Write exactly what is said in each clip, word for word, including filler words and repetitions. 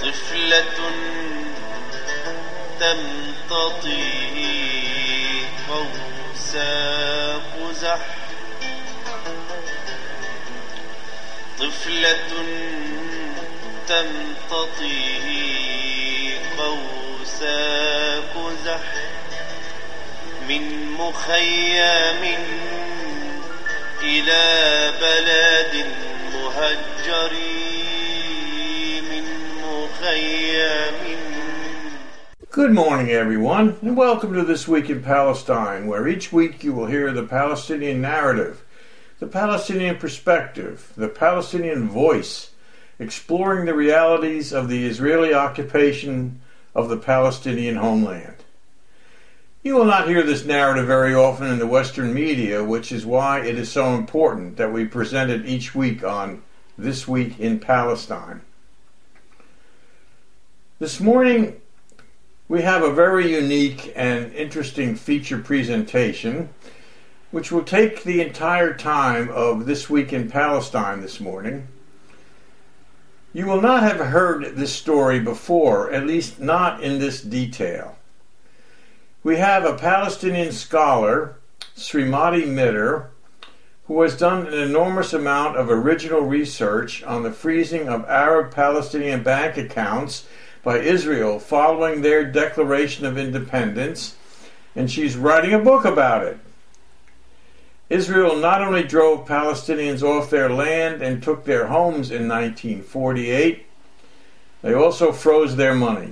طفلة تمتطي قوس قزح طفلة تمتطي قوس قزح من مخيم إلى بلد مهجر من مخيم. Good morning, everyone, and welcome to This Week in Palestine, where each week you will hear the Palestinian narrative, the Palestinian perspective, the Palestinian voice, exploring the realities of the Israeli occupation of the Palestinian homeland. You will not hear this narrative very often in the Western media, which is why it is so important that we present it each week on This Week in Palestine. This morning, we have a very unique and interesting feature presentation, which will take the entire time of This Week in Palestine this morning. You will not have heard this story before, at least not in this detail. We have a Palestinian scholar, Srimati Mitter, who has done an enormous amount of original research on the freezing of Arab-Palestinian bank accounts by Israel following their declaration of independence, and she's writing a book about it. Israel not only drove Palestinians off their land and took their homes in nineteen forty-eight, they also froze their money.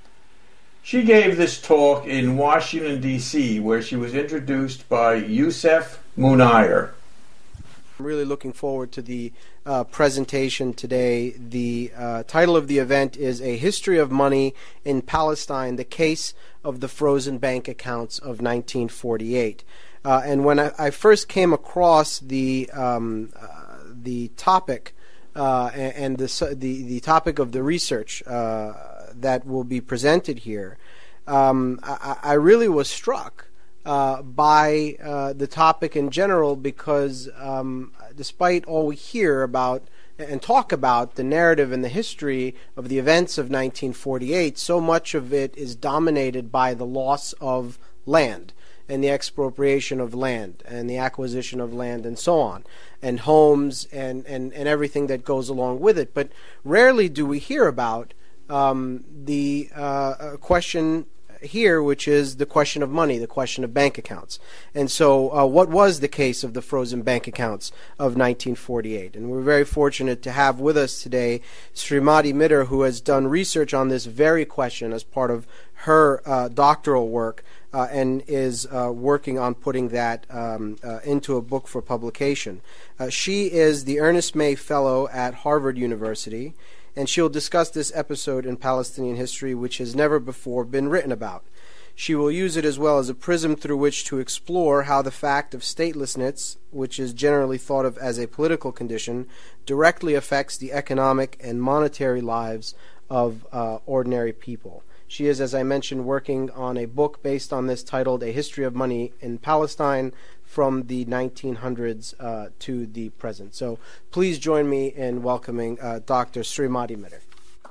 She gave this talk in Washington, D C, where she was introduced by Youssef Munayyer. I'm really looking forward to the uh, presentation today. The uh, title of the event is A History of Money in Palestine, the Case of the Frozen Bank Accounts of nineteen forty-eight. Uh, and when I, I first came across the um, uh, the topic uh, and, and the, the the topic of the research uh, that will be presented here, um, I, I really was struck Uh, by uh, the topic in general, because um, despite all we hear about and talk about the narrative and the history of the events of nineteen forty-eight, so much of it is dominated by the loss of land and the expropriation of land and the acquisition of land and so on, and homes and, and, and everything that goes along with it. But rarely do we hear about um, the uh, question here, which is the question of money, the question of bank accounts. And so uh, what was the case of the frozen bank accounts of nineteen forty-eight? And we're very fortunate to have with us today Srimati Mitter, who has done research on this very question as part of her uh, doctoral work uh, and is uh, working on putting that um, uh, into a book for publication. Uh, she is the Ernest May Fellow at Harvard University, and she'll discuss this episode in Palestinian history, which has never before been written about. She will use it as well as a prism through which to explore how the fact of statelessness, which is generally thought of as a political condition, directly affects the economic and monetary lives of uh, ordinary people. She is, as I mentioned, working on a book based on this titled A History of Money in Palestine, from the nineteen hundreds uh, to the present. So please join me in welcoming uh, Doctor Srimati Mitter.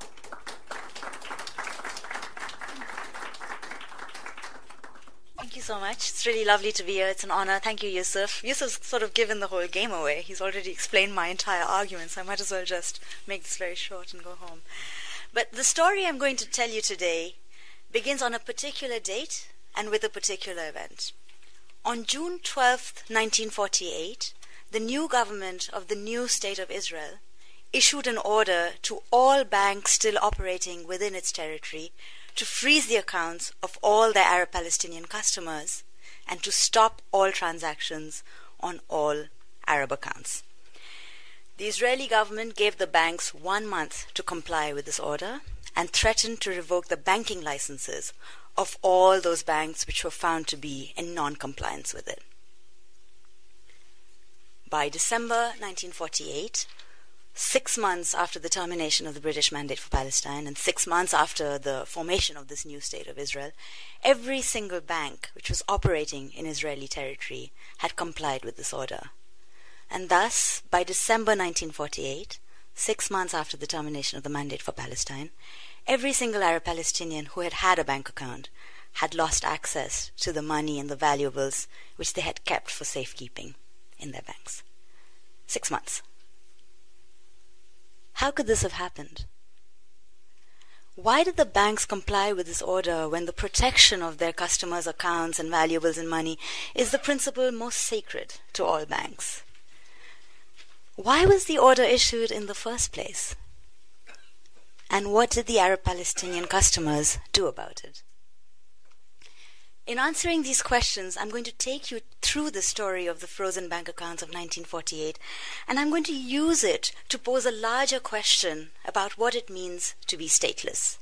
Thank you so much. It's really lovely to be here. It's an honor. Thank you, Youssef. Youssef's sort of given the whole game away. He's already explained my entire argument, so I might as well just make this very short and go home. But the story I'm going to tell you today begins on a particular date and with a particular event. On June twelfth, nineteen forty-eight, the new government of the new state of Israel issued an order to all banks still operating within its territory to freeze the accounts of all their Arab-Palestinian customers and to stop all transactions on all Arab accounts. The Israeli government gave the banks one month to comply with this order and threatened to revoke the banking licenses of all those banks which were found to be in non-compliance with it. By December nineteen forty-eight, six months after the termination of the British Mandate for Palestine and six months after the formation of this new state of Israel, every single bank which was operating in Israeli territory had complied with this order. And thus, by December nineteen forty-eight, six months after the termination of the mandate for Palestine, every single Arab Palestinian who had had a bank account had lost access to the money and the valuables which they had kept for safekeeping in their banks. Six months. How could this have happened? Why did the banks comply with this order when the protection of their customers' accounts and valuables and money is the principle most sacred to all banks? Why was the order issued in the first place? And what did the Arab Palestinian customers do about it? In answering these questions, I'm going to take you through the story of the frozen bank accounts of nineteen forty-eight, and I'm going to use it to pose a larger question about what it means to be stateless.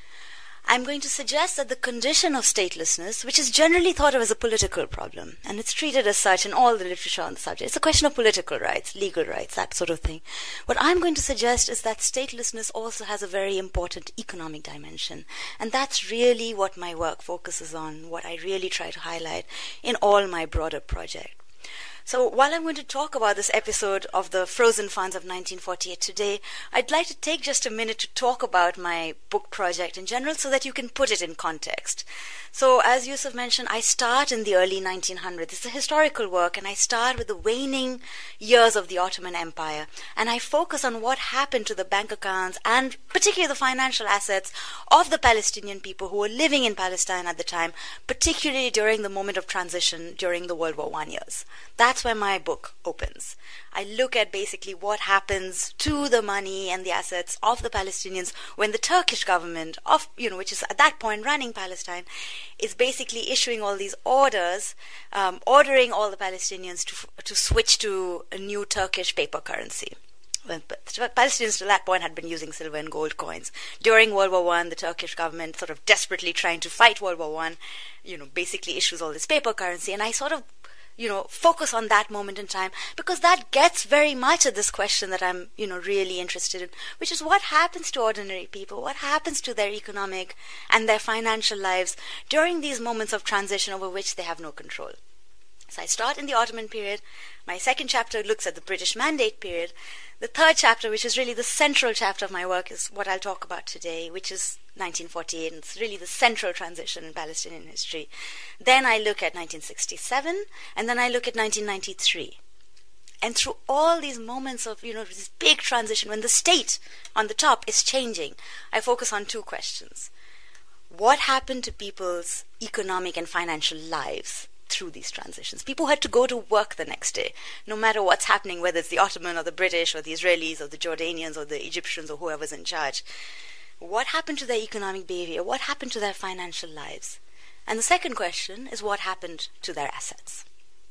I'm going to suggest that the condition of statelessness, which is generally thought of as a political problem, and it's treated as such in all the literature on the subject, it's a question of political rights, legal rights, that sort of thing. What I'm going to suggest is that statelessness also has a very important economic dimension, and that's really what my work focuses on, what I really try to highlight in all my broader project. So while I'm going to talk about this episode of the Frozen Funds of nineteen forty-eight today, I'd like to take just a minute to talk about my book project in general so that you can put it in context. So as Yusuf mentioned, I start in the early nineteen hundreds. It's a historical work, and I start with the waning years of the Ottoman Empire, and I focus on what happened to the bank accounts and particularly the financial assets of the Palestinian people who were living in Palestine at the time, particularly during the moment of transition during the World War One years. That's where my book opens. I look at basically what happens to the money and the assets of the Palestinians when the Turkish government, of you know, which is at that point running Palestine, is basically issuing all these orders, um, ordering all the Palestinians to to switch to a new Turkish paper currency. Well, Palestinians to that point had been using silver and gold coins. During World War One, the Turkish government, sort of desperately trying to fight World War One, you know, basically issues all this paper currency, and I sort of you know, focus on that moment in time, because that gets very much at this question that I'm, you know, really interested in, which is what happens to ordinary people, what happens to their economic and their financial lives during these moments of transition over which they have no control. So I start in the Ottoman period. My second chapter looks at the British Mandate period. The third chapter, which is really the central chapter of my work, is what I'll talk about today, which is nineteen forty-eight, and it's really the central transition in Palestinian history. Then I look at nineteen sixty-seven, and then I look at nineteen ninety-three. And through all these moments of, you know, this big transition, when the state on the top is changing, I focus on two questions. What happened to people's economic and financial lives through these transitions? People had to go to work the next day, no matter what's happening, whether it's the Ottoman or the British or the Israelis or the Jordanians or the Egyptians or whoever's in charge. What happened to their economic behavior? What happened to their financial lives? And the second question is what happened to their assets?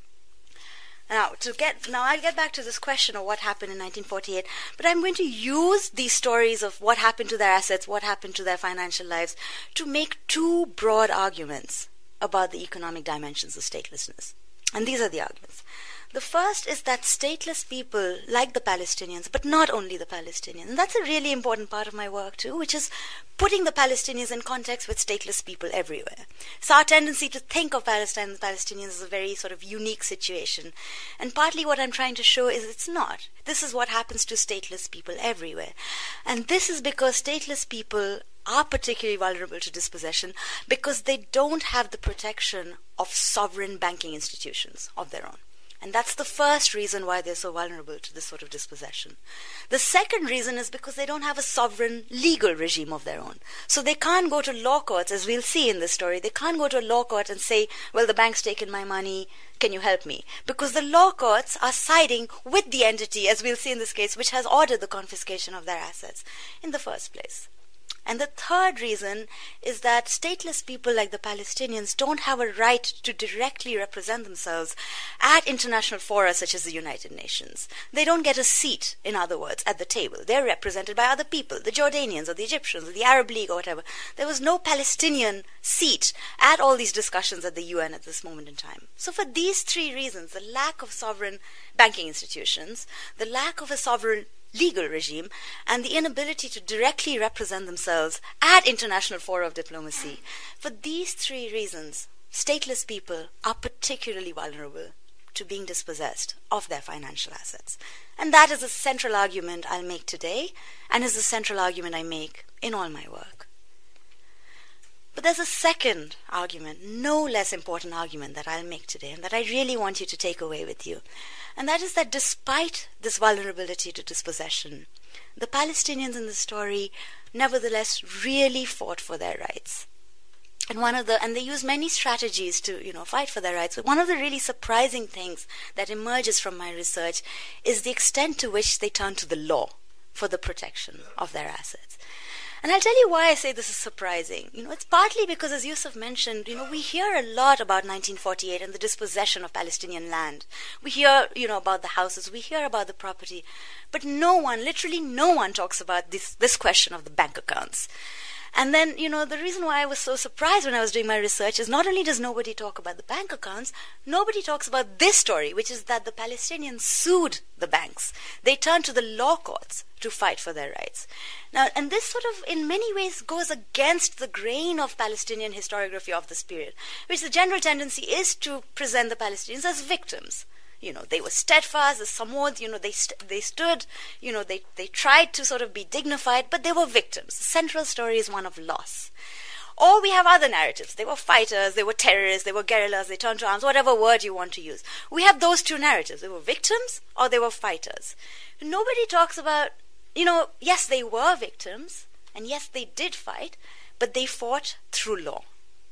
Now, to get now I'll get back to this question of what happened in nineteen forty-eight, but I'm going to use these stories of what happened to their assets, what happened to their financial lives, to make two broad arguments about the economic dimensions of statelessness. And these are the arguments. The first is that stateless people, like the Palestinians, but not only the Palestinians, and that's a really important part of my work too, which is putting the Palestinians in context with stateless people everywhere. So our tendency to think of Palestine and the Palestinians as a very sort of unique situation. And partly what I'm trying to show is it's not. This is what happens to stateless people everywhere. And this is because stateless people are particularly vulnerable to dispossession because they don't have the protection of sovereign banking institutions of their own. And that's the first reason why they're so vulnerable to this sort of dispossession. The second reason is because they don't have a sovereign legal regime of their own. So they can't go to law courts, as we'll see in this story. They can't go to a law court and say, well, the bank's taken my money, can you help me? Because the law courts are siding with the entity, as we'll see in this case, which has ordered the confiscation of their assets in the first place. And the third reason is that stateless people like the Palestinians don't have a right to directly represent themselves at international fora such as the United Nations. They don't get a seat, in other words, at the table. They're represented by other people, the Jordanians or the Egyptians or the Arab League or whatever. There was no Palestinian seat at all these discussions at the U N at this moment in time. So for these three reasons, the lack of sovereign banking institutions, the lack of a sovereign legal regime, and the inability to directly represent themselves at international fora of diplomacy. For these three reasons, stateless people are particularly vulnerable to being dispossessed of their financial assets. And that is a central argument I'll make today, and is the central argument I make in all my work. But there's a second argument, no less important argument, that I'll make today, and that I really want you to take away with you. And that is that despite this vulnerability to dispossession, the Palestinians in the story nevertheless really fought for their rights. And one of the and they use many strategies to, you know, fight for their rights. But one of the really surprising things that emerges from my research is the extent to which they turn to the law for the protection of their assets. And I'll tell you why I say this is surprising. You know, it's partly because, as Yusuf mentioned, you know, we hear a lot about nineteen forty-eight and the dispossession of Palestinian land. We hear, you know, about the houses, we hear about the property, but no one, literally no one talks about this, this question of the bank accounts. And then, you know, the reason why I was so surprised when I was doing my research is not only does nobody talk about the bank accounts, nobody talks about this story, which is that the Palestinians sued the banks. They turned to the law courts to fight for their rights. Now, and this sort of, in many ways, goes against the grain of Palestinian historiography of this period, which the general tendency is to present the Palestinians as victims. You know, they were steadfast, the Samods, you know, they st- they stood, you know, they, they tried to sort of be dignified, but they were victims. The central story is one of loss. Or we have other narratives. They were fighters, they were terrorists, they were guerrillas, they turned to arms, whatever word you want to use. We have those two narratives. They were victims or they were fighters. Nobody talks about, you know, yes, they were victims, and yes, they did fight, but they fought through law.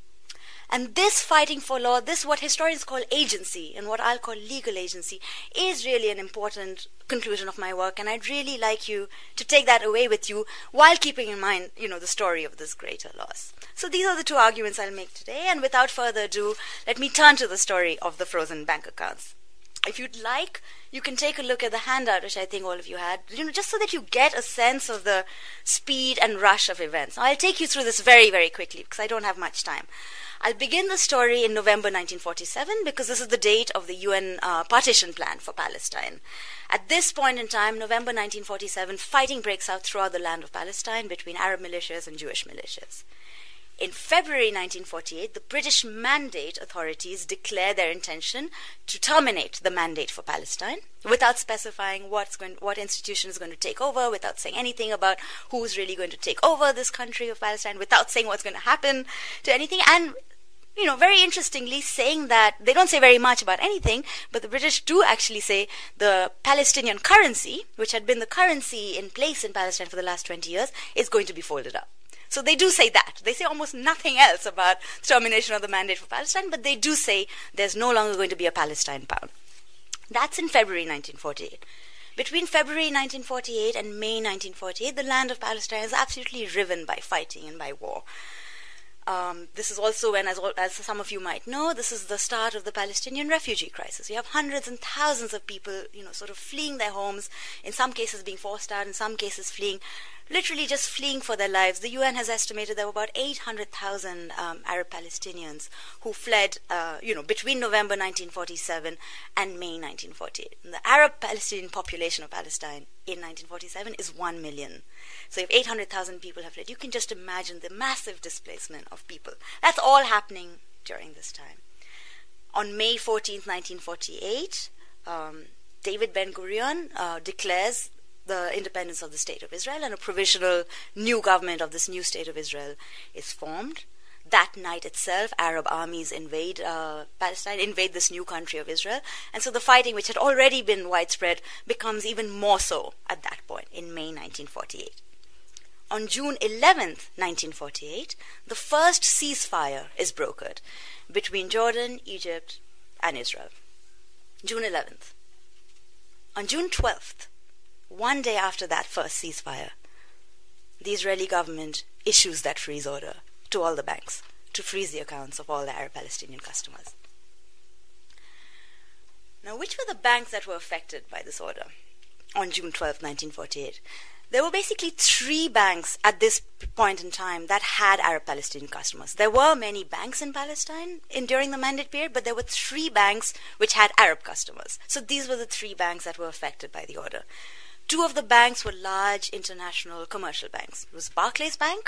And this fighting for law, this what historians call agency, and what I'll call legal agency, is really an important conclusion of my work, and I'd really like you to take that away with you while keeping in mind, you know, the story of this greater loss. So these are the two arguments I'll make today, and without further ado, let me turn to the story of the frozen bank accounts. If you'd like, you can take a look at the handout, which I think all of you had, you know, just so that you get a sense of the speed and rush of events. Now, I'll take you through this very, very quickly, because I don't have much time. I'll begin the story in November nineteen forty-seven, because this is the date of the U N uh, partition plan for Palestine. At this point in time, November nineteen forty-seven, fighting breaks out throughout the land of Palestine between Arab militias and Jewish militias. In February nineteen forty-eight, the British Mandate authorities declare their intention to terminate the mandate for Palestine without specifying what's going, what institution is going to take over, without saying anything about who's really going to take over this country of Palestine, without saying what's going to happen to anything. And, you know, very interestingly, saying that they don't say very much about anything, but the British do actually say the Palestinian currency, which had been the currency in place in Palestine for the last twenty years, is going to be folded up. So they do say that. They say almost nothing else about termination of the mandate for Palestine, but they do say there's no longer going to be a Palestine pound. That's in February nineteen forty-eight. Between February nineteen forty-eight and May nineteen forty-eight, the land of Palestine is absolutely riven by fighting and by war. Um, this is also when, as, as some of you might know, this is the start of the Palestinian refugee crisis. You have hundreds and thousands of people, you know, sort of fleeing their homes, in some cases being forced out, in some cases fleeing, literally just fleeing for their lives. The U N has estimated there were about eight hundred thousand um, Arab Palestinians who fled, uh, you know, between November nineteen forty-seven and May nineteen forty-eight. And the Arab Palestinian population of Palestine in nineteen forty-seven is one million. So if eight hundred thousand people have fled, you can just imagine the massive displacement of people. That's all happening during this time. On May fourteenth, nineteen forty-eight, um, David Ben-Gurion uh, declares the independence of the State of Israel, and a provisional new government of this new State of Israel is formed. That night itself, Arab armies invade uh, Palestine, invade this new country of Israel, and so the fighting, which had already been widespread, becomes even more so at that point, in May nineteen forty-eight. On June eleventh, nineteen forty-eight, the first ceasefire is brokered between Jordan, Egypt, and Israel. June eleventh. On June twelfth, one day after that first ceasefire, the Israeli government issues that freeze order to all the banks to freeze the accounts of all the Arab Palestinian customers. Now, which were the banks that were affected by this order on June twelfth, nineteen forty-eight? There were basically three banks at this point in time that had Arab Palestinian customers. There were many banks in Palestine in, during the mandate period, but there were three banks which had Arab customers. So these were the three banks that were affected by the order. Two of the banks were large international commercial banks. It was Barclays Bank,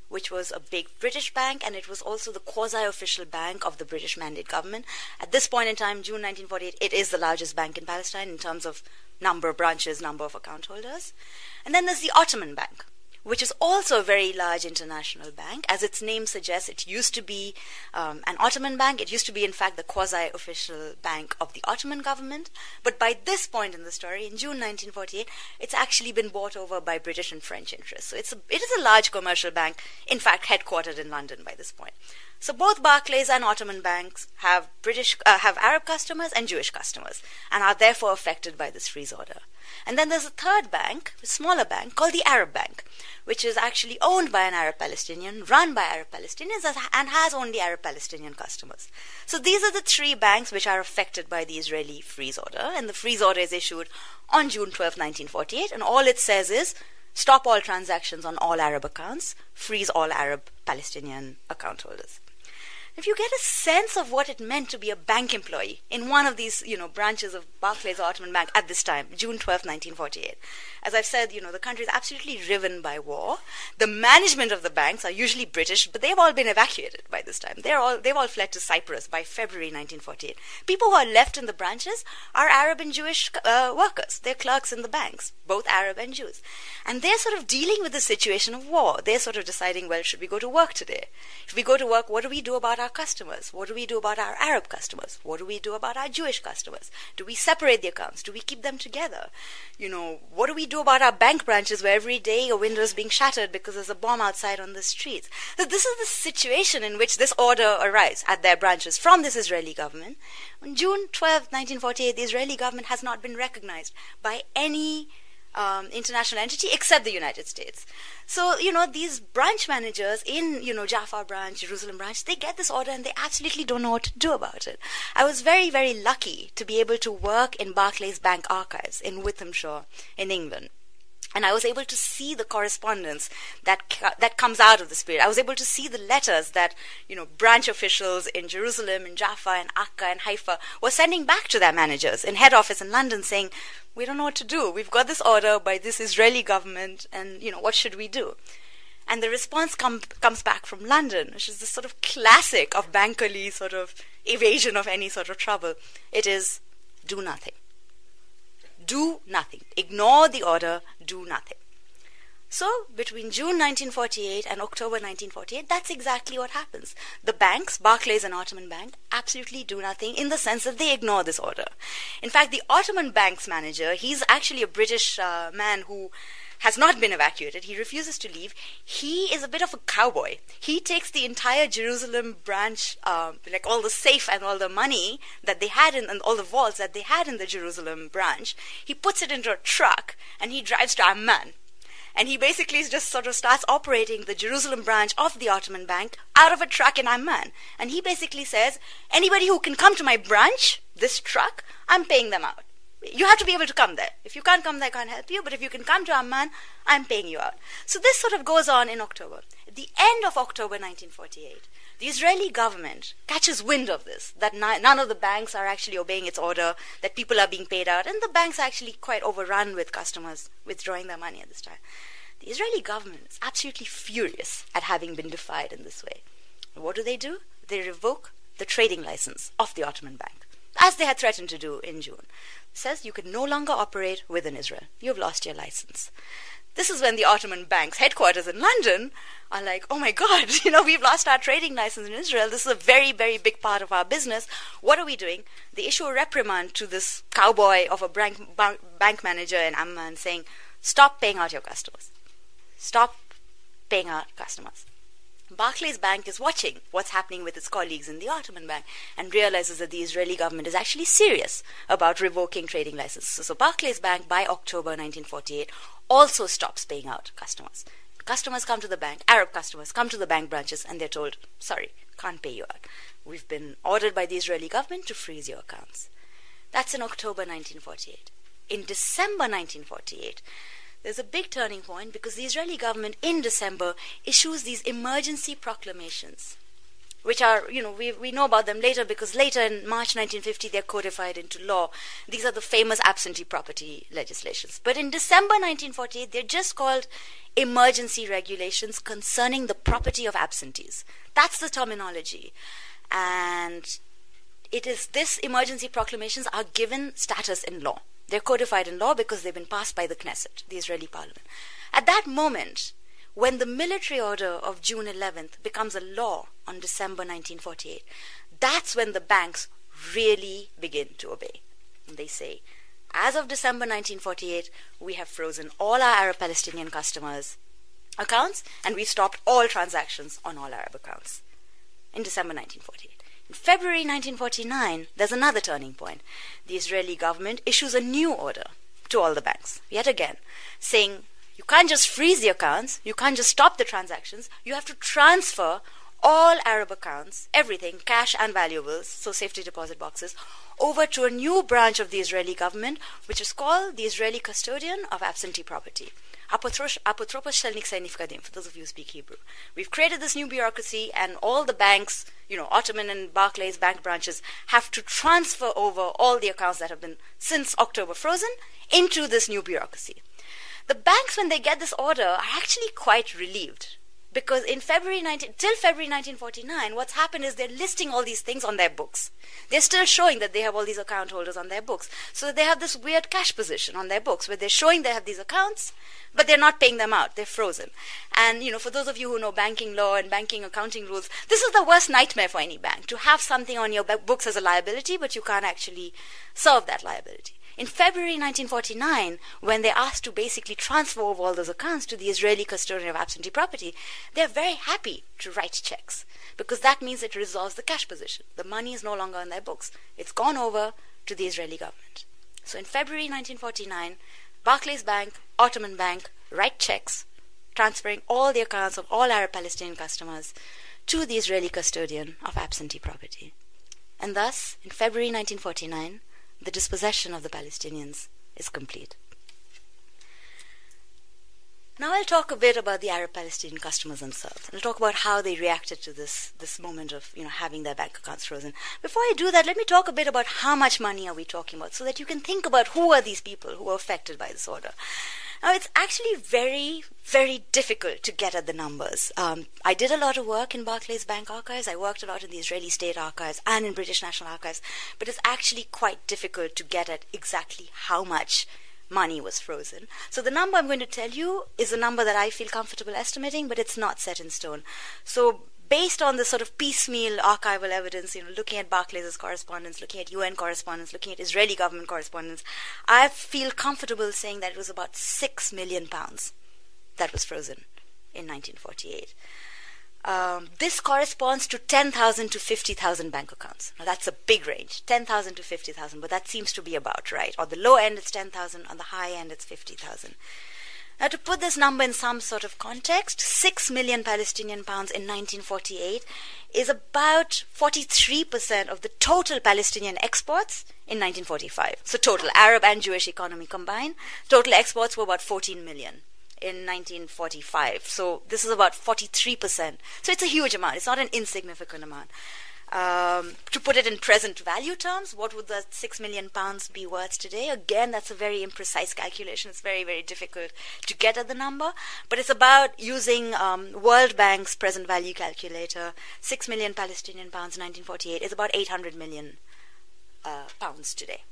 which was a big British bank, and it was also the quasi-official bank of the British Mandate government. At this point in time, June nineteen forty-eight, it is the largest bank in Palestine in terms of number of branches, number of account holders. And then there's the Ottoman Bank, which is also a very large international bank. As its name suggests, it used to be um, an Ottoman bank. It used to be, in fact, the quasi-official bank of the Ottoman government. But by this point in the story, in June nineteen forty-eight, it's actually been bought over by British and French interests. So it's a, it is a large commercial bank, in fact, headquartered in London by this point. So both Barclays and Ottoman banks have British, uh, have Arab customers and Jewish customers, and are therefore affected by this freeze order. And then there's a third bank, a smaller bank, called the Arab Bank, which is actually owned by an Arab Palestinian, run by Arab Palestinians, and has only Arab Palestinian customers. So these are the three banks which are affected by the Israeli freeze order, and the freeze order is issued on June twelfth, nineteen forty-eight, and all it says is, stop all transactions on all Arab accounts, freeze all Arab Palestinian account holders. If you get a sense of what it meant to be a bank employee in one of these, you know, branches of Barclays or Ottoman Bank at this time, June twelfth, nineteen forty-eight. As I've said, you know, the country is absolutely riven by war. The management of the banks are usually British, but they've all been evacuated by this time. They're all, they've all fled to Cyprus by February nineteen forty-eight. People who are left in the branches are Arab and Jewish uh, workers. They're clerks in the banks, both Arab and Jews. And they're sort of dealing with the situation of war. They're sort of deciding, well, should we go to work today? If we go to work, what do we do about our customers? What do we do about our Arab customers? What do we do about our Jewish customers? Do we separate the accounts? Do we keep them together? You know, what do we do about our bank branches where every day a window is being shattered because there's a bomb outside on the streets? So this is the situation in which this order arrives at their branches from this Israeli government. On June twelfth, nineteen forty-eight, the Israeli government has not been recognized by any Um, international entity except the United States. So, you know, these branch managers in, you know, Jaffa branch, Jerusalem branch, they get this order and they absolutely don't know what to do about it. I was very, very lucky to be able to work in Barclays Bank archives in Withamshire in England. And I was able to see the correspondence that that comes out of this period. I was able to see the letters that, you know, branch officials in Jerusalem, in Jaffa, and Akka, and Haifa were sending back to their managers in head office in London saying, we don't know what to do. We've got this order by this Israeli government, and, you know, what should we do? And the response com- comes back from London, which is this sort of classic of bankerly sort of evasion of any sort of trouble. It is, do nothing. Do nothing. Ignore the order, do nothing. So, between June nineteen forty-eight and October nineteen forty-eight, that's exactly what happens. The banks, Barclays and Ottoman Bank, absolutely do nothing in the sense that they ignore this order. In fact, the Ottoman Bank's manager, he's actually a British uh, man who has not been evacuated. He refuses to leave. He is a bit of a cowboy. He takes the entire Jerusalem branch, um, like all the safe and all the money that they had in, and all the vaults that they had in the Jerusalem branch, he puts it into a truck and he drives to Amman. And he basically just sort of starts operating the Jerusalem branch of the Ottoman Bank out of a truck in Amman. And he basically says, anybody who can come to my branch, this truck, I'm paying them out. You have to be able to come there. If you can't come there, I can't help you. But if you can come to Amman, I'm paying you out. So this sort of goes on in October. At the end of October nineteen forty-eight, the Israeli government catches wind of this, that none of the banks are actually obeying its order, that people are being paid out, and the banks are actually quite overrun with customers withdrawing their money at this time. The Israeli government is absolutely furious at having been defied in this way. And what do they do? They revoke the trading license of the Ottoman Bank, as they had threatened to do in June. It says you can no longer operate within Israel. You've lost your license. This is when the Ottoman Bank's headquarters in London are like, oh my God, you know, we've lost our trading license in Israel. This is a very, very big part of our business. What are we doing? They issue a reprimand to this cowboy of a bank, bank manager in Amman saying, stop paying out your customers. Stop paying out customers. Barclays Bank is watching what's happening with its colleagues in the Ottoman Bank and realizes that the Israeli government is actually serious about revoking trading licenses. So, so Barclays Bank, by October nineteen forty-eight, also stops paying out customers. Customers come to the bank, Arab customers come to the bank branches, and they're told, sorry, can't pay you out. We've been ordered by the Israeli government to freeze your accounts. That's in October nineteen forty-eight. In December nineteen forty-eight, there's a big turning point because the Israeli government in December issues these emergency proclamations. which are, you know, we we know about them later because later in March nineteen fifty they're codified into law. These are the famous absentee property legislations. But in December nineteen forty-eight, they're just called emergency regulations concerning the property of absentees. That's the terminology. And it is this emergency proclamations are given status in law. They're codified in law because they've been passed by the Knesset, the Israeli parliament. At that moment, when the military order of June eleventh becomes a law on December nineteen forty-eight, that's when the banks really begin to obey. And they say, as of December nineteen forty-eight, we have frozen all our Arab-Palestinian customers' accounts and we've stopped all transactions on all Arab accounts. In December nineteen forty-eight. In February nineteen forty-nine, there's another turning point. The Israeli government issues a new order to all the banks, yet again, saying you can't just freeze the accounts, you can't just stop the transactions, you have to transfer all Arab accounts, everything, cash and valuables, so safety deposit boxes, over to a new branch of the Israeli government, which is called the Israeli Custodian of Absentee Property. Apotropos shel niksei nifkadim, for those of you who speak Hebrew. We've created this new bureaucracy, and all the banks, you know, Ottoman and Barclays bank branches, have to transfer over all the accounts that have been since October frozen into this new bureaucracy. The banks, when they get this order, are actually quite relieved. Because in February nineteen, till February nineteen forty-nine, what's happened is they're listing all these things on their books. They're still showing that they have all these account holders on their books. So they have this weird cash position on their books where they're showing they have these accounts, but they're not paying them out. They're frozen. And, you know, for those of you who know banking law and banking accounting rules, this is the worst nightmare for any bank, to have something on your books as a liability, but you can't actually serve that liability. In February nineteen forty-nine, when they're asked to basically transfer over all those accounts to the Israeli Custodian of Absentee Property, they're very happy to write checks because that means it resolves the cash position. The money is no longer on their books. It's gone over to the Israeli government. So in February nineteen forty-nine, Barclays Bank, Ottoman Bank write checks transferring all the accounts of all Arab Palestinian customers to the Israeli Custodian of Absentee Property. And thus, in February nineteen forty-nine, the dispossession of the Palestinians is complete. Now I'll talk a bit about the Arab-Palestinian customers themselves. I'll talk about how they reacted to this, this moment of, you know, having their bank accounts frozen. Before I do that, let me talk a bit about how much money are we talking about so that you can think about who are these people who are affected by this order. Now, it's actually very, very difficult to get at the numbers. Um, I did a lot of work in Barclays Bank archives. I worked a lot in the Israeli State Archives and in British National Archives. But it's actually quite difficult to get at exactly how much money was frozen. So the number I'm going to tell you is a number that I feel comfortable estimating, but it's not set in stone. So based on the sort of piecemeal archival evidence, you know, looking at Barclays' correspondence, looking at U N correspondence, looking at Israeli government correspondence, I feel comfortable saying that it was about six million pounds that was frozen in nineteen forty-eight. Um, this corresponds to ten thousand to fifty thousand bank accounts. Now that's a big range, ten thousand to fifty thousand, but that seems to be about right. On the low end it's ten thousand, on the high end it's fifty thousand. Now, to put this number in some sort of context, six million Palestinian pounds in nineteen forty-eight is about forty-three percent of the total Palestinian exports in nineteen forty-five. So total Arab and Jewish economy combined, total exports were about fourteen million in nineteen forty-five. So this is about forty-three percent. So it's a huge amount. It's not an insignificant amount. Um, to put it in present value terms, what would the six million pounds be worth today? Again, that's a very imprecise calculation. It's very, very difficult to get at the number. But it's about using um, World Bank's present value calculator. six million Palestinian pounds in nineteen forty-eight is about eight hundred million uh, pounds today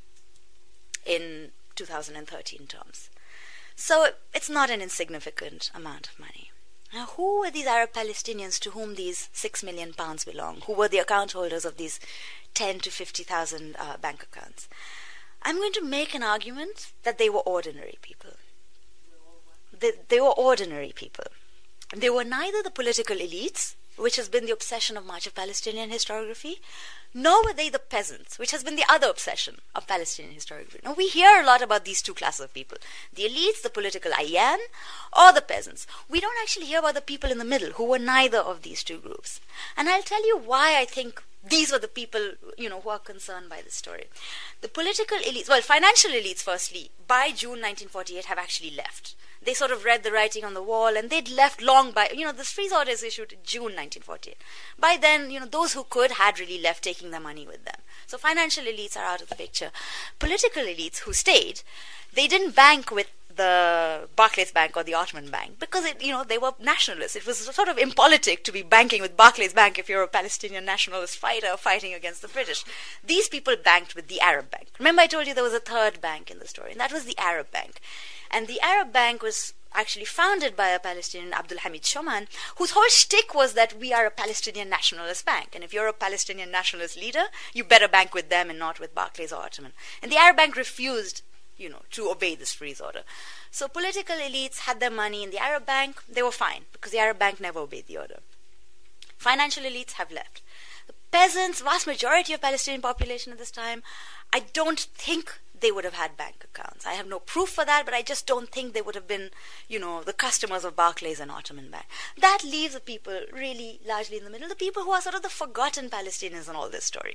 in two thousand thirteen terms. So it's not an insignificant amount of money. Now, who were these Arab Palestinians to whom these six million pounds belong? Who were the account holders of these ten to fifty thousand uh, bank accounts? I'm going to make an argument that they were ordinary people. They, they were ordinary people. They were neither the political elites, which has been the obsession of much of Palestinian historiography, nor were they the peasants, which has been the other obsession of Palestinian historiography. Now, we hear a lot about these two classes of people, the elites, the political ayyan, or the peasants. We don't actually hear about the people in the middle, who were neither of these two groups. And I'll tell you why I think these were the people, you know, who are concerned by this story. The political elites, well, financial elites, firstly, by June nineteen forty-eight have actually left. they sort of read the writing on the wall, and they'd left long by, you know, this freeze order is issued in June nineteen forty-eight. By then, you know, those who could had really left, taking their money with them. So financial elites are out of the picture. Political elites who stayed, they didn't bank with the Barclays Bank or the Ottoman Bank because, it, you know, they were nationalists. It was sort of impolitic to be banking with Barclays Bank if you're a Palestinian nationalist fighter fighting against the British. These people banked with the Arab Bank. Remember I told you there was a third bank in the story, and that was the Arab Bank. And the Arab Bank was actually founded by a Palestinian, Abdul Hamid Shoman, whose whole shtick was that we are a Palestinian nationalist bank, and if you're a Palestinian nationalist leader, you better bank with them and not with Barclays or Ottoman. And the Arab Bank refused, you know, to obey this freeze order. So political elites had their money in the Arab Bank. They were fine because the Arab Bank never obeyed the order. Financial elites have left. The peasants, vast majority of Palestinian population at this time, I don't think they would have had bank accounts. I have no proof for that, but I just don't think they would have been, you know, the customers of Barclays and Ottoman Bank. That leaves the people really largely in the middle, the people who are sort of the forgotten Palestinians in all this story.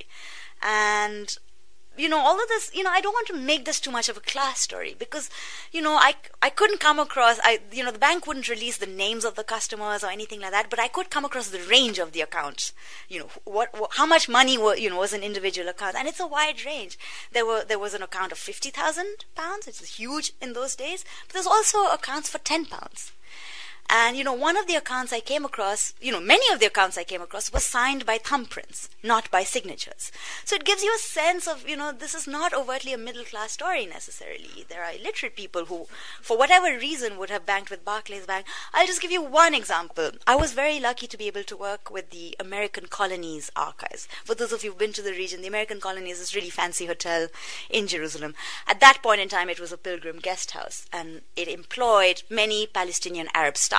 And you know, all of this, you know, I don't want to make this too much of a class story because, you know, I, I couldn't come across, I, you know, the bank wouldn't release the names of the customers or anything like that, but I could come across the range of the accounts. You know, what, what how much money were, you know, was an individual account, and it's a wide range. There were there was an account of fifty thousand pounds, which is huge in those days, but there's also accounts for ten pounds. And, you know, one of the accounts I came across, you know, many of the accounts I came across were signed by thumbprints, not by signatures. So it gives you a sense of, you know, this is not overtly a middle-class story necessarily. There are illiterate people who, for whatever reason, would have banked with Barclays Bank. I'll just give you one example. I was very lucky to be able to work with the American Colonies Archives. For those of you who've been to the region, the American Colonies is this really fancy hotel in Jerusalem. At that point in time, it was a pilgrim guest house, and it employed many Palestinian Arab staff.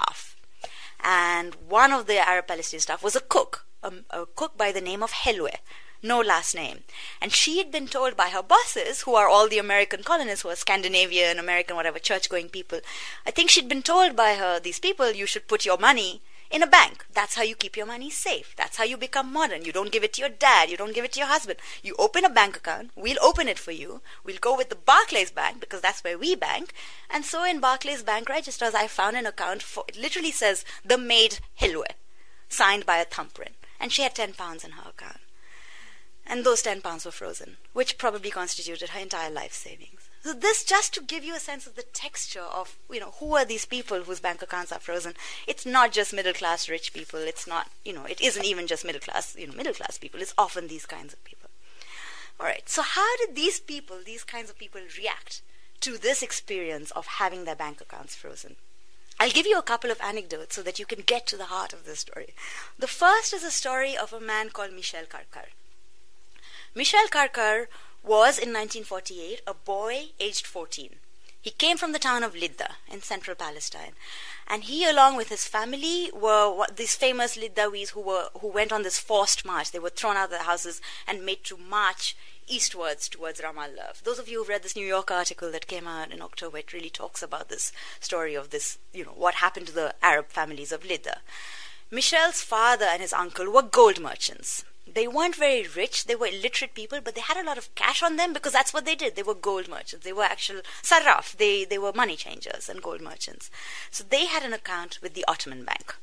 And one of the Arab Palestinian staff was a cook, a, a cook by the name of Helwe, no last name. And she had been told by her bosses, who are all the American colonists, who are Scandinavian, American, whatever, church-going people, I think she'd been told by her, these people, you should put your money in a bank. That's how you keep your money safe. That's how you become modern. You don't give it to your dad. You don't give it to your husband. You open a bank account. We'll open it for you. We'll go with the Barclays Bank because that's where we bank. And so in Barclays Bank registers, I found an account for, it literally says, the maid Helwe, signed by a thumbprint. And she had ten pounds in her account. And those ten pounds were frozen, which probably constituted her entire life savings. So this just to give you a sense of the texture of, you know, who are these people whose bank accounts are frozen. It's not just middle-class rich people. It's not, you know, it isn't even just middle-class, you know, middle-class people. It's often these kinds of people. All right, so how did these people, these kinds of people react to this experience of having their bank accounts frozen? I'll give you a couple of anecdotes so that you can get to the heart of this story. The first is a story of a man called Michel Karkar. Michel Karkar was, in nineteen forty-eight, a boy aged fourteen. He came from the town of Lidda in central Palestine. And he, along with his family, were these famous Liddawis who were who went on this forced march. They were thrown out of their houses and made to march eastwards towards Ramallah. Those of you who've read this New York article that came out in October, it really talks about this story of this, you know, what happened to the Arab families of Lidda. Michel's father and his uncle were gold merchants. They weren't very rich, they were illiterate people, but they had a lot of cash on them because that's what they did. They were gold merchants. They were actual sarraf. They, they were money changers and gold merchants. So they had an account with the Ottoman Bank.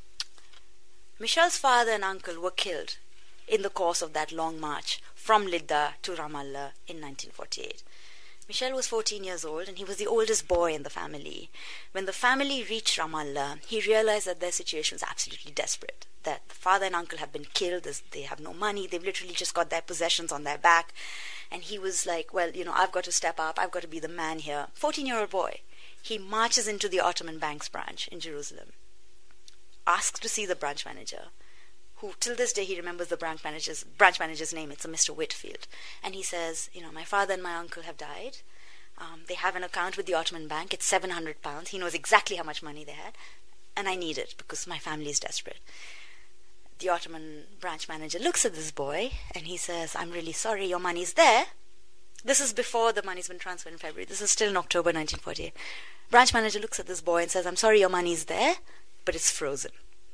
Michel's father and uncle were killed in the course of that long march from Lidda to Ramallah in nineteen forty-eight. Michel was fourteen years old and he was the oldest boy in the family. When the family reached Ramallah, he realized that their situation was absolutely desperate. That the father and uncle have been killed, they have no money, they've literally just got their possessions on their back. And he was like, well, you know, I've got to step up, I've got to be the man here. fourteen-year-old boy. He marches into the Ottoman Bank's branch in Jerusalem, asks to see the branch manager, who till this day he remembers the branch manager's, branch manager's name, it's a Mister Whitfield. And he says, you know, my father and my uncle have died. Um, they have an account with the Ottoman Bank, it's seven hundred pounds. He knows exactly how much money they had. And I need it because my family is desperate. The Ottoman branch manager looks at this boy and he says, I'm really sorry, your money's there. This is before the money's been transferred in February. This is still in October nineteen forty-eight. Branch manager looks at this boy and says, I'm sorry, your money's there, but it's frozen.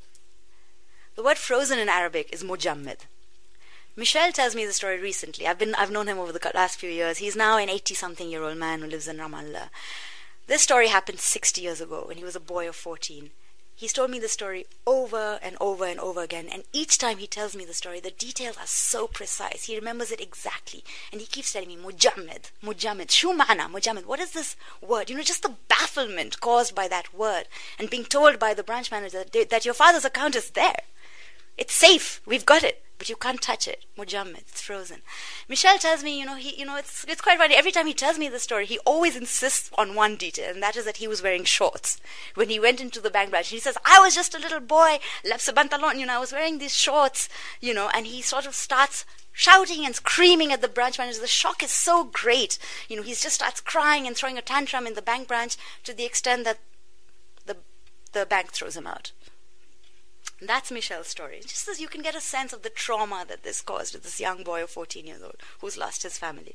The word frozen in Arabic is mujammid. Michel tells me the story recently. I've been I've known him over the last few years. He's now an eighty-something-year-old man who lives in Ramallah. This story happened sixty years ago when he was a boy of fourteen. He's told me the story over and over and over again, and each time he tells me the story, the details are so precise. He remembers it exactly, and he keeps telling me, Mujammid, Mujammid, Shu ma'ana, Mujammid, what is this word? You know, just the bafflement caused by that word, and being told by the branch manager that, that your father's account is there. It's safe, we've got it, but you can't touch it. Mujammid, it's frozen. Michel tells me, you know, he, you know, it's it's quite funny. Every time he tells me the story, he always insists on one detail, and that is that he was wearing shorts when he went into the bank branch. He says, I was just a little boy, lapse pantalon, you know, I was wearing these shorts, you know, and he sort of starts shouting and screaming at the branch manager. The shock is so great. You know, he just starts crying and throwing a tantrum in the bank branch to the extent that the the bank throws him out. That's Michel's story. Just as you can get a sense of the trauma that this caused to this young boy of fourteen years old who's lost his family.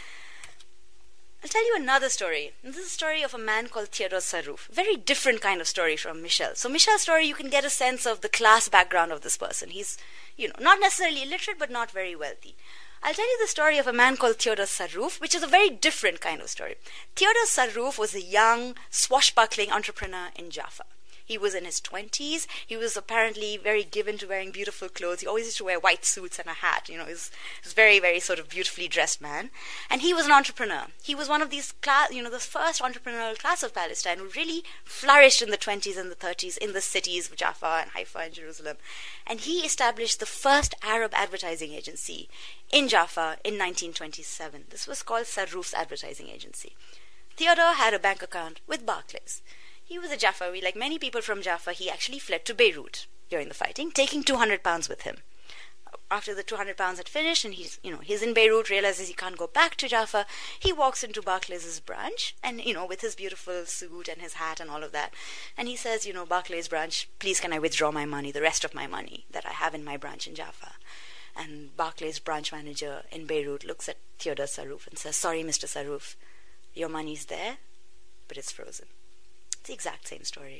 I'll tell you another story. This is a story of a man called Theodore Sarrouf. Very different kind of story from Michel. So Michel's story, you can get a sense of the class background of this person. He's, you know, not necessarily illiterate, but not very wealthy. I'll tell you the story of a man called Theodore Sarrouf, which is a very different kind of story. Theodore Sarrouf was a young, swashbuckling entrepreneur in Jaffa. He was in his twenties. He was apparently very given to wearing beautiful clothes. He always used to wear white suits and a hat. You know, he was, he was very, very sort of beautifully dressed man. And he was an entrepreneur. He was one of these class, you know, the first entrepreneurial class of Palestine who really flourished in the twenties and the thirties in the cities of Jaffa and Haifa and Jerusalem. And he established the first Arab advertising agency in Jaffa in nineteen twenty-seven. This was called Sarrouf's Advertising Agency. Theodore had a bank account with Barclays. He was a Jaffawi. Like many people from Jaffa, he actually fled to Beirut during the fighting, taking two hundred pounds with him. After the two hundred pounds had finished and he's, you know, he's in Beirut, realizes he can't go back to Jaffa, he walks into Barclays' branch and, you know, with his beautiful suit and his hat and all of that. And he says, you know, Barclays branch, please can I withdraw my money, the rest of my money that I have in my branch in Jaffa? And Barclays branch manager in Beirut looks at Theodore Sarrouf and says, sorry, Mister Sarrouf, your money's there, but it's frozen. The exact same story.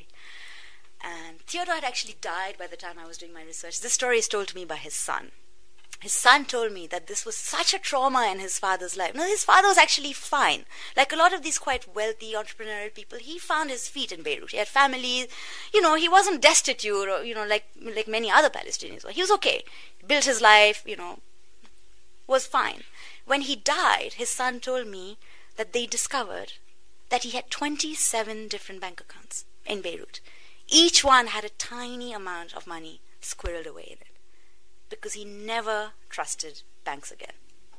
And Theodore had actually died by the time I was doing my research. This story is told to me by his son. His son told me that this was such a trauma in his father's life. Now, his father was actually fine. Like a lot of these quite wealthy entrepreneurial people, he found his feet in Beirut. He had family. You know, he wasn't destitute or, you know, like like many other Palestinians. He was okay. He built his life, you know, was fine. When he died, his son told me that they discovered that he had twenty-seven different bank accounts in Beirut. Each one had a tiny amount of money squirreled away in it because he never trusted banks again.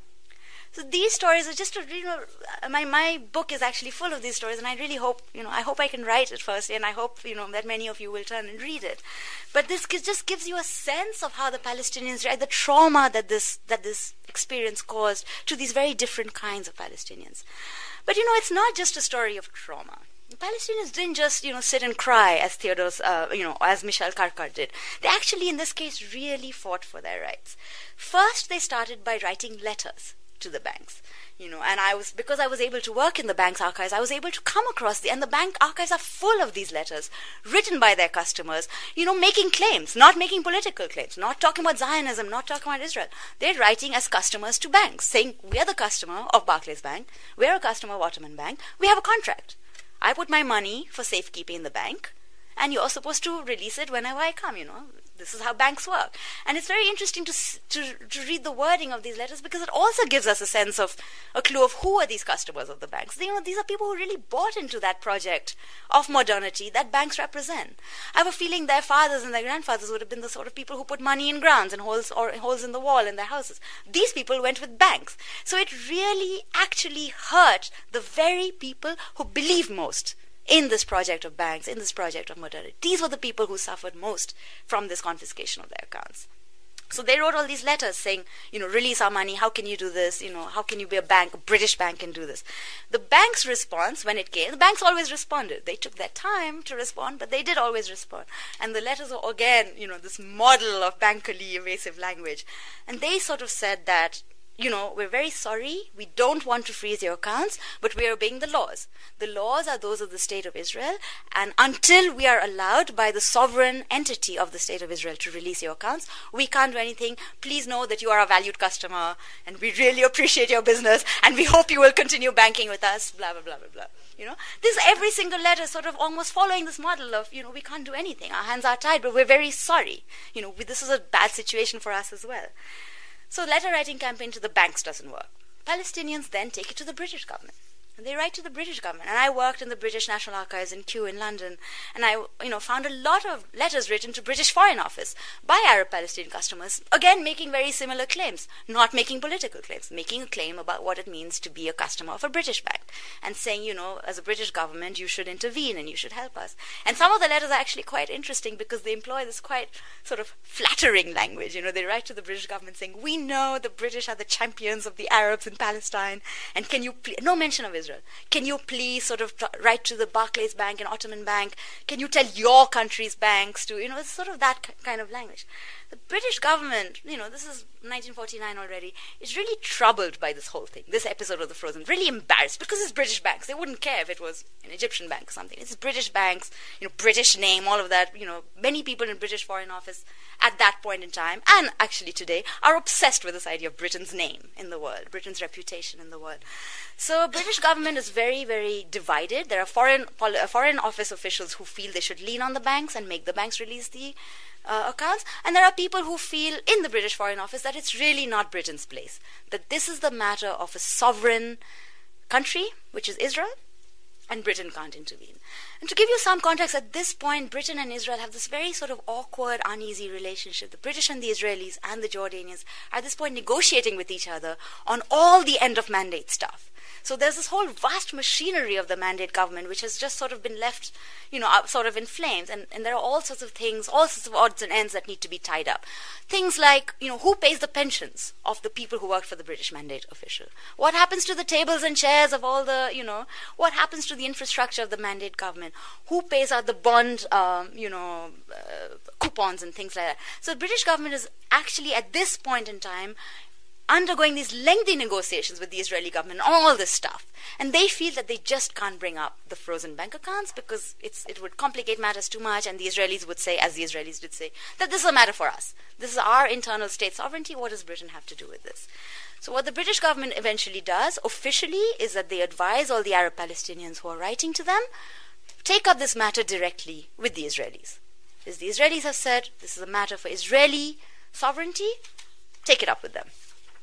So these stories are just, a, you know, my my book is actually full of these stories, and I really hope, you know, I hope I can write it first, and I hope, you know, that many of you will turn and read it. But this just gives you a sense of how the Palestinians, the trauma that this that this experience caused to these very different kinds of Palestinians. But, you know, it's not just a story of trauma. The Palestinians didn't just, you know, sit and cry as Theodore's, uh, you know, as Michel Karkar did. They actually, in this case, really fought for their rights. First, they started by writing letters to the banks, you know, and I was, because I was able to work in the bank's archives, I was able to come across the, and the bank archives are full of these letters written by their customers, you know, making claims, not making political claims, not talking about Zionism, not talking about Israel. They're writing as customers to banks, saying, we are the customer of Barclays Bank, we are a customer of Ottoman Bank, we have a contract. I put my money for safekeeping in the bank, and you're supposed to release it whenever I come, you know. This is how banks work. And it's very interesting to, to to read the wording of these letters because it also gives us a sense of, a clue of who are these customers of the banks. You know, these are people who really bought into that project of modernity that banks represent. I have a feeling their fathers and their grandfathers would have been the sort of people who put money in grounds and holes or holes in the wall in their houses. These people went with banks. So it really actually hurt the very people who believe most in this project of banks, in this project of modernity. These were the people who suffered most from this confiscation of their accounts. So they wrote all these letters saying, you know, release our money, how can you do this, you know, how can you be a bank, a British bank can do this. The bank's response, when it came, the banks always responded. They took their time to respond, but they did always respond. And the letters were, again, you know, this model of bankerly evasive language. And they sort of said that, you know, we're very sorry, we don't want to freeze your accounts, but we are obeying the laws. The laws are those of the State of Israel, and until we are allowed by the sovereign entity of the State of Israel to release your accounts, we can't do anything. Please know that you are a valued customer, and we really appreciate your business, and we hope you will continue banking with us, blah, blah, blah, blah, blah. You know, this every single letter sort of almost following this model of, you know, we can't do anything. Our hands are tied, but we're very sorry. You know, we, this is a bad situation for us as well. So letter writing campaign to the banks doesn't work. Palestinians then take it to the British government. And they write to the British government. And I worked in the British National Archives in Kew in London, and I, you know, found a lot of letters written to British Foreign Office by Arab Palestinian customers, again making very similar claims, not making political claims, making a claim about what it means to be a customer of a British bank, and saying, you know, as a British government, you should intervene and you should help us. And some of the letters are actually quite interesting because they employ this quite sort of flattering language. You know, they write to the British government saying, we know the British are the champions of the Arabs in Palestine, and can you please, no mention of Israel. Can you please sort of t- write to the Barclays Bank and Ottoman Bank? Can you tell your country's banks to, you know, it's sort of that k- kind of language. The British government, you know, this is nineteen forty-nine already, is really troubled by this whole thing, this episode of the Frozen, really embarrassed because it's British banks. They wouldn't care if it was an Egyptian bank or something. It's British banks, you know, British name, all of that, you know, many people in British Foreign Office at that point in time, and actually today, are obsessed with this idea of Britain's name in the world, Britain's reputation in the world. So British government is very, very divided. There are foreign poli- foreign office officials who feel they should lean on the banks and make the banks release the uh, accounts. And there are people who feel in the British Foreign Office that it's really not Britain's place, that this is the matter of a sovereign country, which is Israel, and Britain can't intervene. And to give you some context, at this point, Britain and Israel have this very sort of awkward, uneasy relationship. The British and the Israelis and the Jordanians are at this point negotiating with each other on all the end of mandate stuff. So there's this whole vast machinery of the mandate government which has just sort of been left, you know, sort of in flames. And, and there are all sorts of things, all sorts of odds and ends that need to be tied up. Things like, you know, who pays the pensions of the people who work for the British mandate official? What happens to the tables and chairs of all the, you know, what happens to the infrastructure of the mandate government? Who pays out the bond, um, you know, uh, coupons and things like that? So the British government is actually at this point in time undergoing these lengthy negotiations with the Israeli government on all this stuff. And they feel that they just can't bring up the frozen bank accounts because it's, it would complicate matters too much, and the Israelis would say, as the Israelis did say, that this is a matter for us. This is our internal state sovereignty. What does Britain have to do with this? So what the British government eventually does, officially, is that they advise all the Arab Palestinians who are writing to them, take up this matter directly with the Israelis. As the Israelis have said, this is a matter for Israeli sovereignty, take it up with them.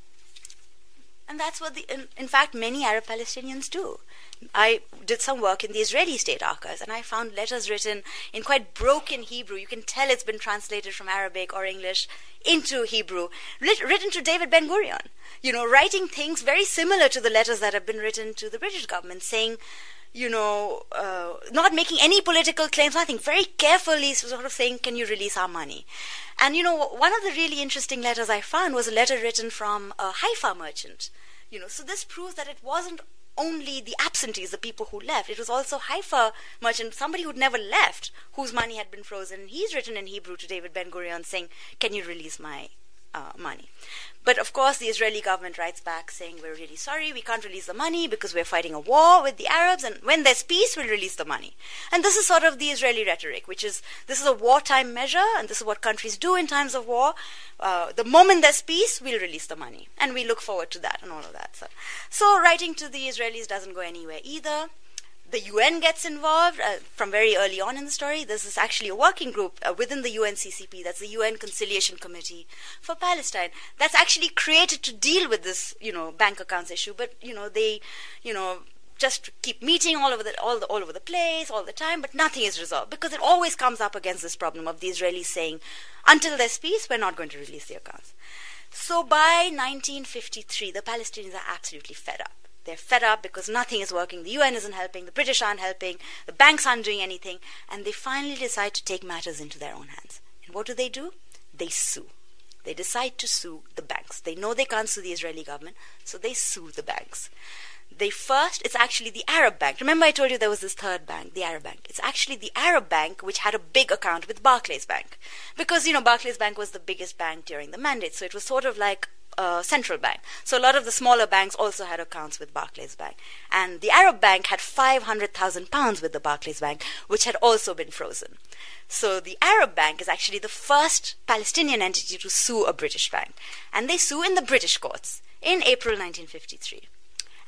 And that's what, the, in, in fact, many Arab Palestinians do. I did some work in the Israeli State Archives, and I found letters written in quite broken Hebrew. You can tell it's been translated from Arabic or English into Hebrew, lit, written to David Ben-Gurion, you know, writing things very similar to the letters that have been written to the British government, saying, you know, uh, not making any political claims, nothing, very carefully sort of saying, can you release our money? And, you know, one of the really interesting letters I found was a letter written from a Haifa merchant. You know, so this proves that it wasn't only the absentees, the people who left. It was also Haifa merchant, somebody who'd never left, whose money had been frozen. He's written in Hebrew to David Ben-Gurion saying, can you release my uh, money? But of course, the Israeli government writes back saying, we're really sorry, we can't release the money because we're fighting a war with the Arabs, and when there's peace, we'll release the money. And this is sort of the Israeli rhetoric, which is, this is a wartime measure, and this is what countries do in times of war. Uh, the moment there's peace, we'll release the money. And we look forward to that and all of that. So, so writing to the Israelis doesn't go anywhere either. The U N gets involved uh, from very early on in the story. This is actually a working group uh, within the U N C C P. That's the U N Conciliation Committee for Palestine. That's actually created to deal with this, you know, bank accounts issue. But, you know, they, you know, just keep meeting all over the all, the, all over the place all the time, but nothing is resolved because it always comes up against this problem of the Israelis saying, until there's peace, we're not going to release the accounts. So by nineteen fifty-three, the Palestinians are absolutely fed up. They're fed up because nothing is working. The U N isn't helping. The British aren't helping. The banks aren't doing anything. And they finally decide to take matters into their own hands. And what do they do? They sue. They decide to sue the banks. They know they can't sue the Israeli government, so they sue the banks. They first, it's actually the Arab Bank. Remember I told you there was this third bank, the Arab Bank. It's actually the Arab Bank which had a big account with Barclays Bank. Because, you know, Barclays Bank was the biggest bank during the mandate, so it was sort of like Uh, central bank. So a lot of the smaller banks also had accounts with Barclays Bank. And the Arab Bank had five hundred thousand pounds with the Barclays Bank, which had also been frozen. So the Arab Bank is actually the first Palestinian entity to sue a British bank. And they sue in the British courts in April nineteen fifty-three.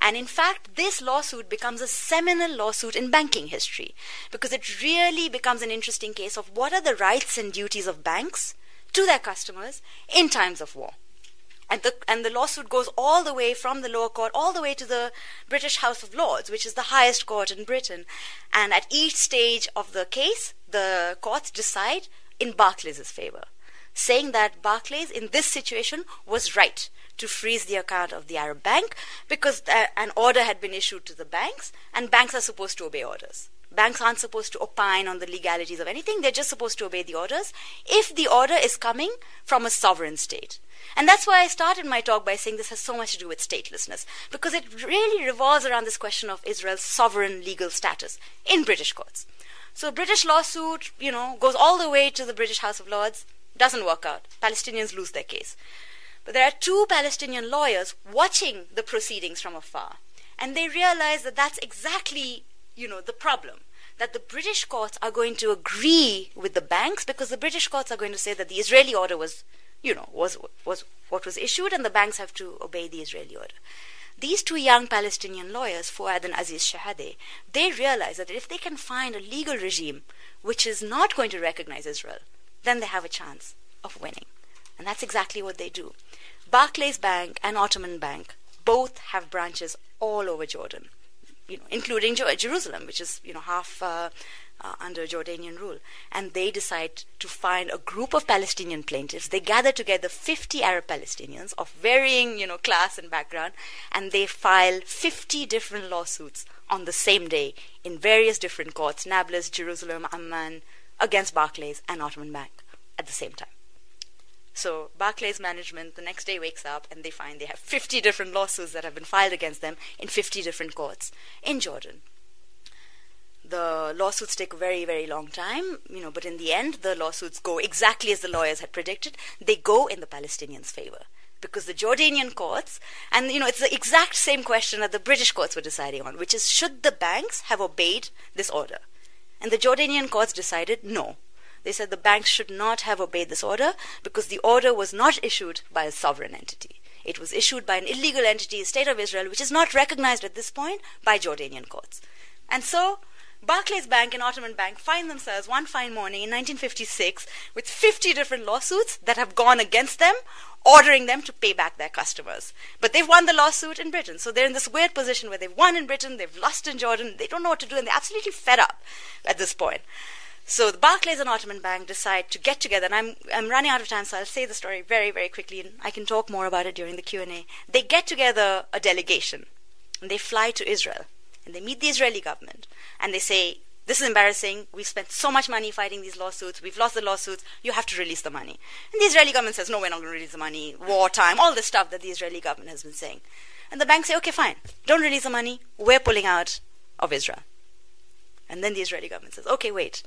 And in fact, this lawsuit becomes a seminal lawsuit in banking history, because it really becomes an interesting case of what are the rights and duties of banks to their customers in times of war. And the, and the lawsuit goes all the way from the lower court all the way to the British House of Lords, which is the highest court in Britain. And at each stage of the case, the courts decide in Barclays' favor, saying that Barclays in this situation was right to freeze the account of the Arab bank because th- an order had been issued to the banks, and banks are supposed to obey orders. Banks aren't supposed to opine on the legalities of anything. They're just supposed to obey the orders if the order is coming from a sovereign state. And that's why I started my talk by saying this has so much to do with statelessness, because it really revolves around this question of Israel's sovereign legal status in British courts. So a British lawsuit, you know, goes all the way to the British House of Lords, doesn't work out. Palestinians lose their case. But there are two Palestinian lawyers watching the proceedings from afar, and they realize that that's exactly, you know, the problem. That the British courts are going to agree with the banks because the British courts are going to say that the Israeli order was, you know, was was what was issued, and the banks have to obey the Israeli order. These two young Palestinian lawyers, Fouad and Aziz Shahadeh, they realize that if they can find a legal regime which is not going to recognize Israel, then they have a chance of winning. And that's exactly what they do. Barclays Bank and Ottoman Bank both have branches all over Jordan, you know, including Jerusalem, which is, you know, half uh, uh, under Jordanian rule. And they decide to find a group of Palestinian plaintiffs. They gather together fifty Arab Palestinians of varying, you know, class and background, and they file fifty different lawsuits on the same day in various different courts, Nablus, Jerusalem, Amman, against Barclays and Ottoman Bank at the same time. So Barclays management the next day wakes up and they find they have fifty different lawsuits that have been filed against them in fifty different courts in Jordan. The lawsuits take a very, very long time, you know, but in the end, the lawsuits go exactly as the lawyers had predicted. They go in the Palestinians' favor because the Jordanian courts, and, you know, it's the exact same question that the British courts were deciding on, which is, should the banks have obeyed this order? And the Jordanian courts decided no. They said the banks should not have obeyed this order because the order was not issued by a sovereign entity. It was issued by an illegal entity, the State of Israel, which is not recognized at this point by Jordanian courts. And so Barclays Bank and Ottoman Bank find themselves one fine morning in nineteen fifty-six with fifty different lawsuits that have gone against them, ordering them to pay back their customers. But they've won the lawsuit in Britain. So they're in this weird position where they've won in Britain, they've lost in Jordan, they don't know what to do, and they're absolutely fed up at this point. So the Barclays and Ottoman Bank decide to get together, and I'm I'm running out of time, so I'll say the story very, very quickly, and I can talk more about it during the Q and A. They get together a delegation, and they fly to Israel, and they meet the Israeli government, and they say, this is embarrassing, we've spent so much money fighting these lawsuits, we've lost the lawsuits, you have to release the money. And the Israeli government says, no, we're not going to release the money, wartime, all this stuff that the Israeli government has been saying. And the banks say, okay, fine, don't release the money, we're pulling out of Israel. And then the Israeli government says, okay, wait.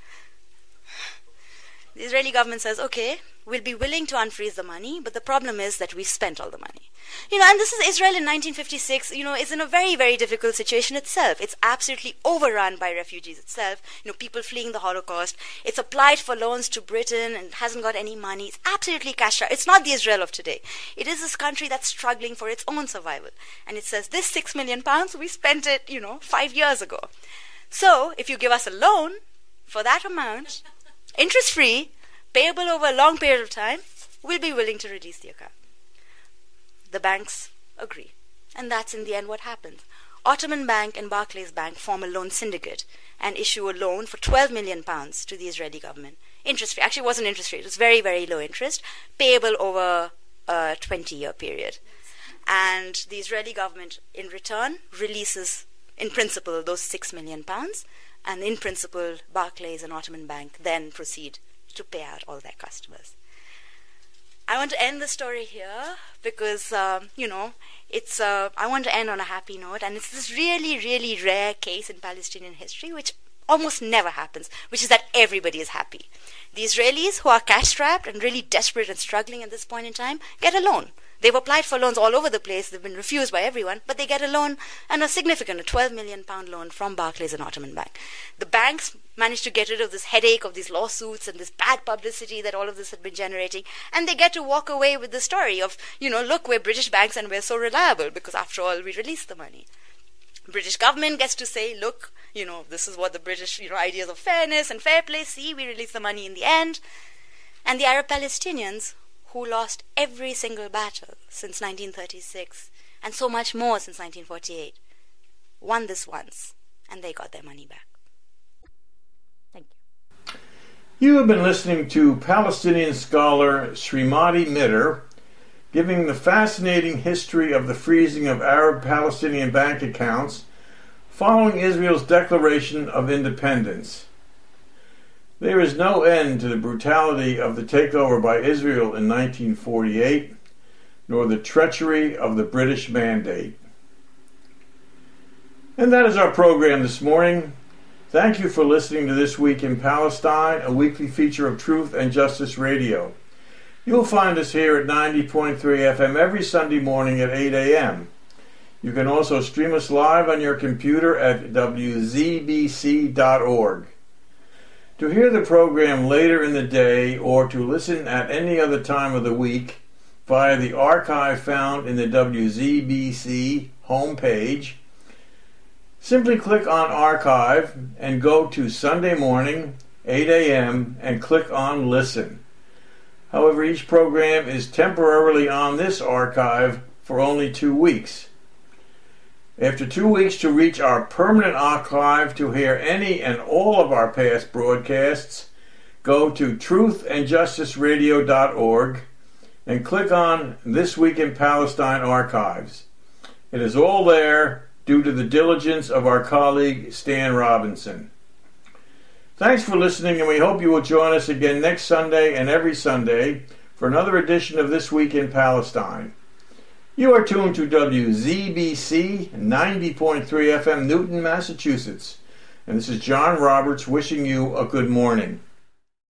The Israeli government says, okay, we'll be willing to unfreeze the money, but the problem is that we've spent all the money. You know, and this is Israel in nineteen fifty-six, you know, is in a very, very difficult situation itself. It's absolutely overrun by refugees itself, you know, people fleeing the Holocaust. It's applied for loans to Britain and hasn't got any money. It's absolutely cash out. It's not the Israel of today. It is this country that's struggling for its own survival. And it says, this six million pounds, we spent it, you know, five years ago. So, if you give us a loan for that amount, interest-free, payable over a long period of time, we'll be willing to release the account. The banks agree. And that's in the end what happens. Ottoman Bank and Barclays Bank form a loan syndicate and issue a loan for twelve million pounds to the Israeli government. Interest-free. Actually, it wasn't interest-free. It was very, very low interest, payable over a twenty-year period. And the Israeli government, in return, releases, in principle, those six million pounds. And in principle, Barclays and Ottoman Bank then proceed to pay out all their customers. I want to end the story here because, um, you know, it's. Uh, I want to end on a happy note, and it's this really, really rare case in Palestinian history, which almost never happens, which is that everybody is happy. The Israelis, who are cash-strapped and really desperate and struggling at this point in time, get a loan. They've applied for loans all over the place. They've been refused by everyone, but they get a loan, and a significant, a twelve million pound loan from Barclays and Ottoman Bank. The banks managed to get rid of this headache of these lawsuits and this bad publicity that all of this had been generating, and they get to walk away with the story of, you know, look, we're British banks and we're so reliable because, after all, we released the money. British government gets to say, look, you know, this is what the British, you know, ideas of fairness and fair play, see, we release the money in the end. And the Arab Palestinians, who lost every single battle since nineteen thirty-six, and so much more since nineteen forty-eight, won this once, and they got their money back. Thank you. You have been listening to Palestinian scholar Srimati Mitter giving the fascinating history of the freezing of Arab-Palestinian bank accounts following Israel's declaration of independence. There is no end to the brutality of the takeover by Israel in nineteen forty-eight, nor the treachery of the British Mandate. And that is our program this morning. Thank you for listening to This Week in Palestine, a weekly feature of Truth and Justice Radio. You'll find us here at ninety point three F M every Sunday morning at eight a.m. You can also stream us live on your computer at w z b c dot org. To hear the program later in the day or to listen at any other time of the week via the archive found in the W Z B C homepage, simply click on Archive and go to Sunday morning, eight a.m. and click on Listen. However, each program is temporarily on this archive for only two weeks. After two weeks to reach our permanent archive to hear any and all of our past broadcasts, go to truth and justice radio dot org and click on This Week in Palestine Archives. It is all there due to the diligence of our colleague Stan Robinson. Thanks for listening, and we hope you will join us again next Sunday and every Sunday for another edition of This Week in Palestine. You are tuned to W Z B C ninety point three F M Newton, Massachusetts, and this is John Roberts wishing you a good morning.